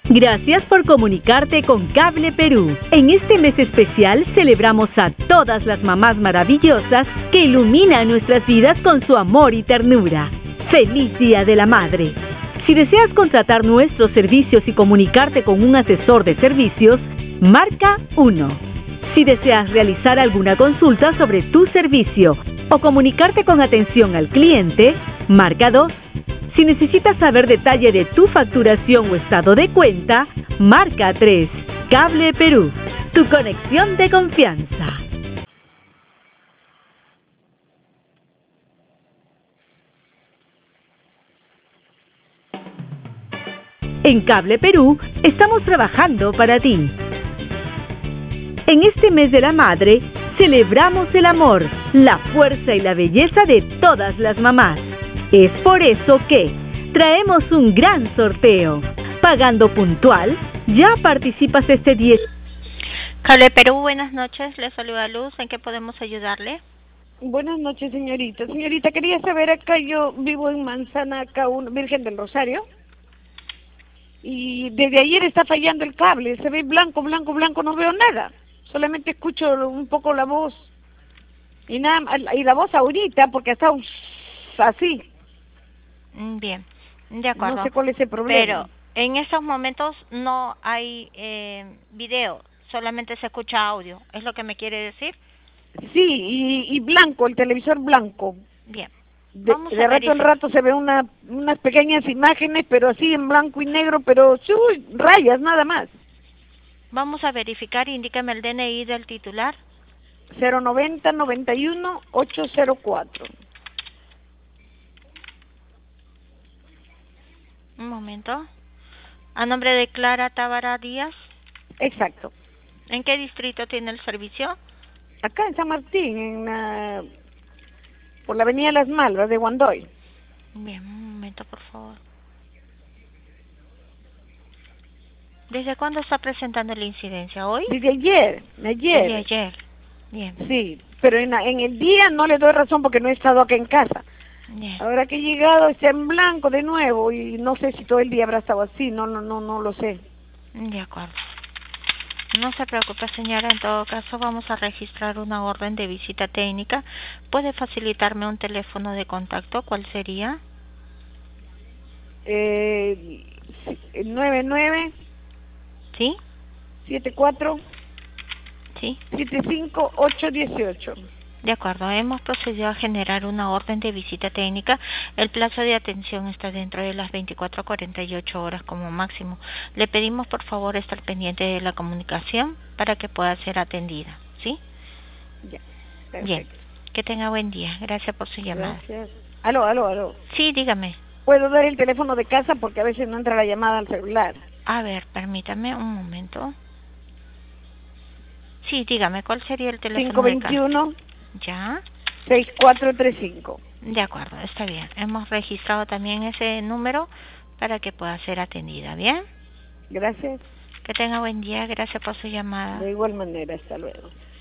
Gracias por comunicarte con Cable Perú. En este mes especial celebramos a todas las mamás maravillosas que iluminan nuestras vidas con su amor y ternura. ¡Feliz Día de la Madre! Si deseas contratar nuestros servicios y comunicarte con un asesor de servicios, marca 1. Si deseas realizar alguna consulta sobre tu servicio o comunicarte con atención al cliente, marca 2. Si necesitas saber detalle de tu facturación o estado de cuenta, marca 3. Cable Perú, tu conexión de confianza. En Cable Perú estamos trabajando para ti. En este mes de la madre, celebramos el amor, la fuerza y la belleza de todas las mamás. Es por eso que traemos un gran sorteo. Pagando puntual, ya participas este 10. Cable Perú, buenas noches. Le saluda Luz. ¿En qué podemos ayudarle? Buenas noches, señorita. Señorita, quería saber, acá yo vivo en Manzana, acá Virgen del Rosario. Y desde ayer está fallando el cable. Se ve blanco, blanco, blanco, no veo nada. Solamente escucho un poco la voz. Y nada, y la voz ahorita, porque está así. Bien, de acuerdo. No sé cuál es el problema. Pero en estos momentos no hay video, solamente se escucha audio. ¿Es lo que me quiere decir? Sí, y blanco, el televisor blanco. Bien. De rato en rato se ve unas pequeñas imágenes, pero así en blanco y negro, pero rayas, nada más. Vamos a verificar, indícame el DNI del titular. 090-91-804. Un momento. ¿A nombre de Clara Tábara Díaz? Exacto. ¿En qué distrito tiene el servicio? Acá en San Martín, por la avenida Las Malvas de Guandoy. Bien, un momento, por favor. ¿Desde cuándo está presentando la incidencia? ¿Hoy? Desde ayer. Desde ayer. Bien. Sí, pero en el día no le doy razón porque no he estado acá en casa. Bien. Ahora que he llegado está en blanco de nuevo y no sé si todo el día habrá estado así, no lo sé. De acuerdo. No se preocupe, señora, en todo caso vamos a registrar una orden de visita técnica. ¿Puede facilitarme un teléfono de contacto? ¿Cuál sería? 99 ¿Sí? 74 ¿Sí? 75 818. De acuerdo, hemos procedido a generar una orden de visita técnica. El plazo de atención está dentro de las 24 a 48 horas como máximo. Le pedimos por favor estar pendiente de la comunicación para que pueda ser atendida, ¿sí? Ya, perfecto. Bien, que tenga buen día. Gracias por su llamada. Gracias. Aló. Sí, dígame. ¿Puedo dar el teléfono de casa porque a veces no entra la llamada al celular? A ver, permítame un momento. Sí, dígame, ¿cuál sería el teléfono de casa? 521 ¿Ya? 6435. De acuerdo, está bien. Hemos registrado también ese número para que pueda ser atendida, ¿bien? Gracias. Que tenga buen día, gracias por su llamada. De igual manera, hasta luego.